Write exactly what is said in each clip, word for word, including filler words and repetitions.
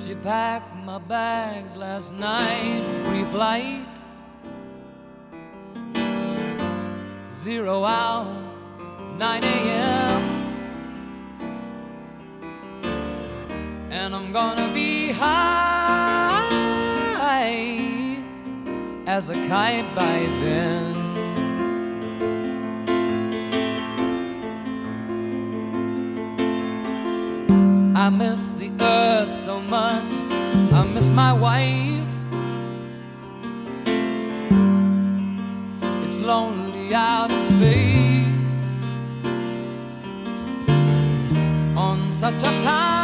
She packed my bags last night, pre-flight, zero hour, nine a.m. And I'm gonna be high as a kite by then. I miss the earth so much, I miss my wife. It's lonely out in space on such a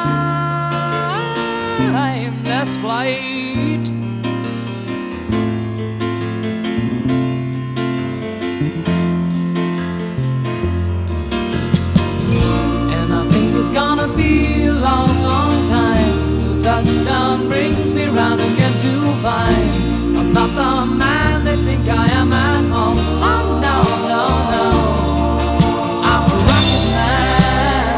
timeless flight. And I think it's gonna be a long, long time till touchdown brings me round again to find I'm not the man they think I am at home. Oh no, no, no, I'm a rocket man,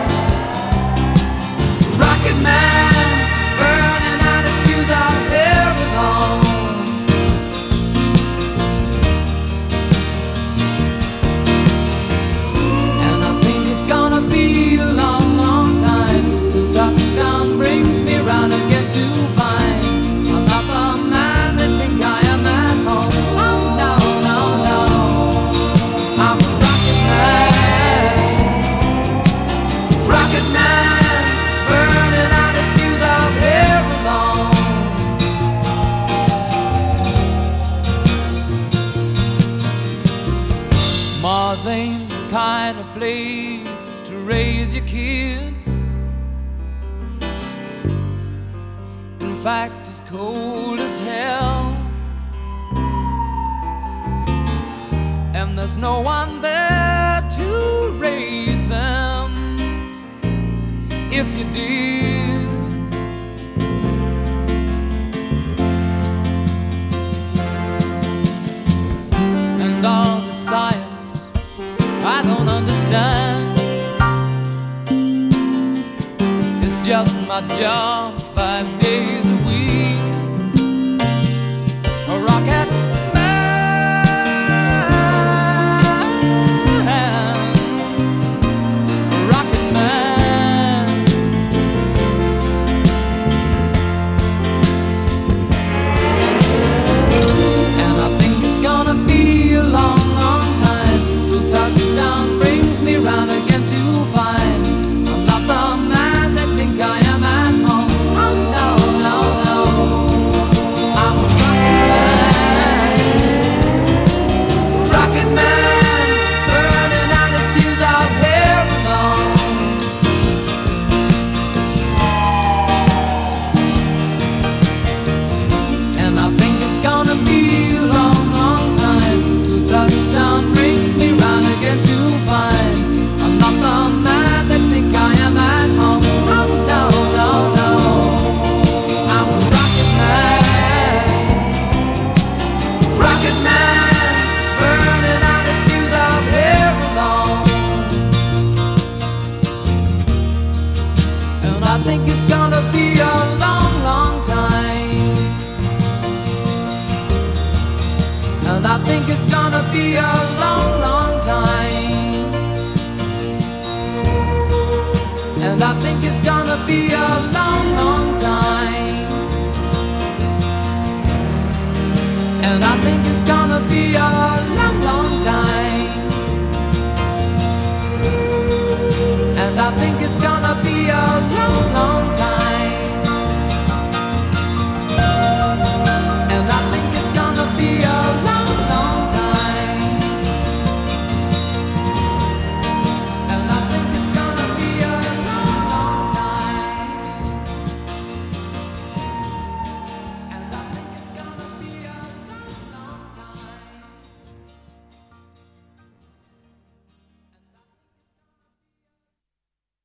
rocket man, burning out his fuse out here alone. And I think it's gonna be a long, long time till touchdown brings me round again to find I'm not the man they think I am at home. Oh no, no, no, I'm a rocket man, rocket man, burning out his fuse out here alone. Mars ain't the kind of place to raise your kids. In fact, it's cold as hell, and there's no one there to raise them if you did. And all the science I don't understand, it's just my job five days a week. A rocket man, a rocket man. And I think it's gonna be a long, long time till touchdown brings me round again to find I'm not the man they think I am at home. Oh no, no, no, I'm a rocket man, rocket man, burning out his fuse out here alone. And I think it's gonna be a long, long time till touchdown brings me round again to find I'm not the man they think I am at home. Oh no, no, no, I'm a rocket man, rocket man, burning out his fuse out here alone. And I think it's gonna be a long, long time. And I think it's gonna be a long, long time. And I think it's gonna be a long, long time. And I think it's gonna be a long, long time. And I think it's gonna be a long, long time.